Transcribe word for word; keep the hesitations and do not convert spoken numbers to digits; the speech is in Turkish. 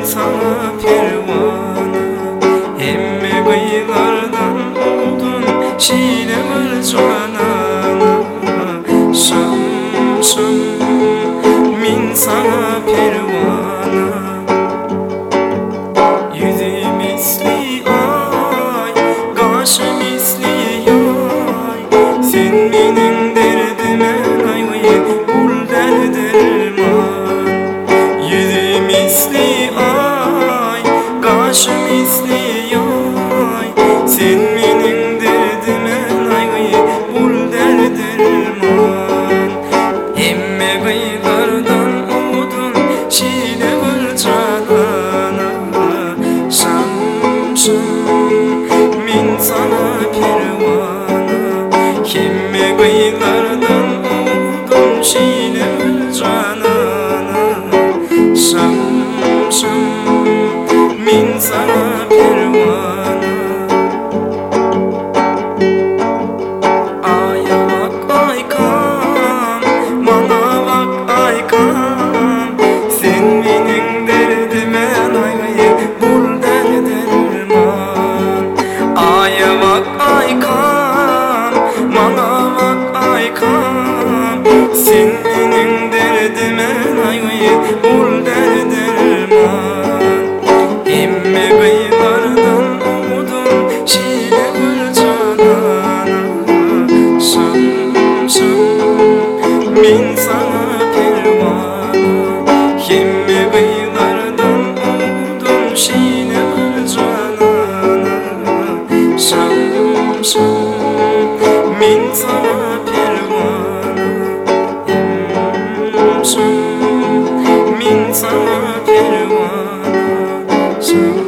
sana pervana. Emme kıyılardan oldun şile var canana. Şam şam min sana pervana. Yüzü misli ay, kaşı misli yay. Sen benim derdime ayvayı bul derdirman. Yüzü misli ay, kaşı misli yay. Sen benim derdime ayvayı bul derdirman. Emme kıyılardan oldun şile var canana. Şam şam min sana pervana. Emme kıyılardan oldun şile var canana. Şam şam min sana pervana. Aya bak aykam, bana bak aykam. Sen benim derdime ayvayı bul derdirman. Aya bak aykam, bana bak aykam. Sen benim derdime ayvayı bul derdirman. Emme kıyılardan oldun şile var canana. Şam şam min sana pervana. Emme kıyılardan oldun şile var canana. Şam şam min sana pervana. Şam min sana pervana. Şam